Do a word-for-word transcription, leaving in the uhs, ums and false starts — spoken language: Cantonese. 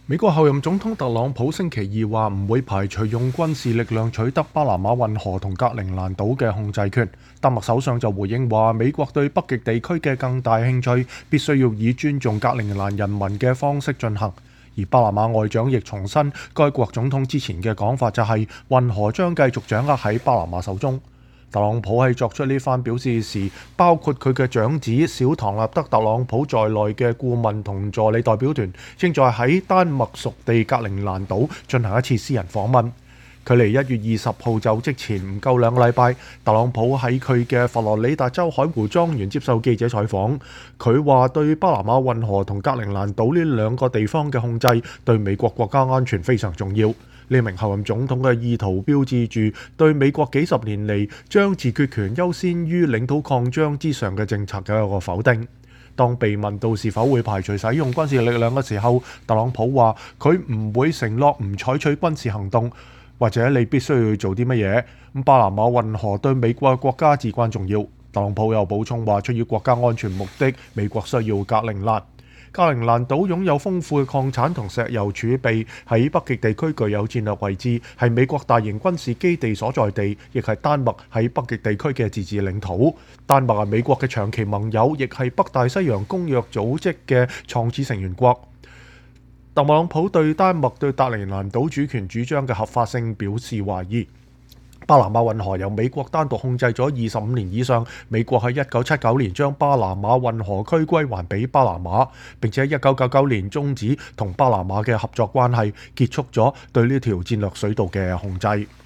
美國後任總統特朗普星期二話唔會排除用軍事力量取得巴拿馬運河同格陵蘭島嘅控制權。丹麥首相就回應話，美國對北極地區嘅更大興趣必須要以尊重格陵蘭人民嘅方式進行。而巴拿馬外長亦重申，該國總統之前嘅講法就係運河將繼續掌握喺巴拿馬手中。特朗普喺作出呢番表示時，包括佢嘅長子小唐納德特朗普在內嘅顧問同助理代表團，正在喺丹麥屬地格陵蘭島進行一次私人訪問。距離一月二十號就職前唔夠兩個禮拜，特朗普喺佢嘅佛羅里達州海湖莊園接受記者採訪，佢話對巴拿馬運河同格陵蘭島呢兩個地方嘅控制對美國國家安全非常重要。呢名候任總統嘅意圖標誌住對美國幾十年嚟將自決權優先於領土擴張之上嘅政策嘅一個否定。當被問到是否會排除使用軍事力量嘅時候，特朗普話佢唔會承諾唔採取軍事行動，或者你必須要做啲乜嘢。咁巴拿馬運河對美國嘅國家至關重要。特朗普又補充話，出於國家安全目的，美國需要格陵蘭。格陵蘭島擁有豐富嘅礦產同石油儲備，喺北極地區具有戰略位置，係美國大型軍事基地所在地，亦係丹麥喺北極地區嘅自治領土。丹麥係美國嘅長期盟友，亦係北大西洋公約組織嘅創始成員國。特朗普對丹麥對格陵蘭島主權主張嘅合法性表示懷疑。巴拿馬運河由美國單獨控制咗二十五年以上，美國喺一九七九年將巴拿馬運河區歸還俾巴拿馬，並且喺一九九九年終止同巴拿馬嘅合作關係，結束咗對呢條戰略水道嘅控制。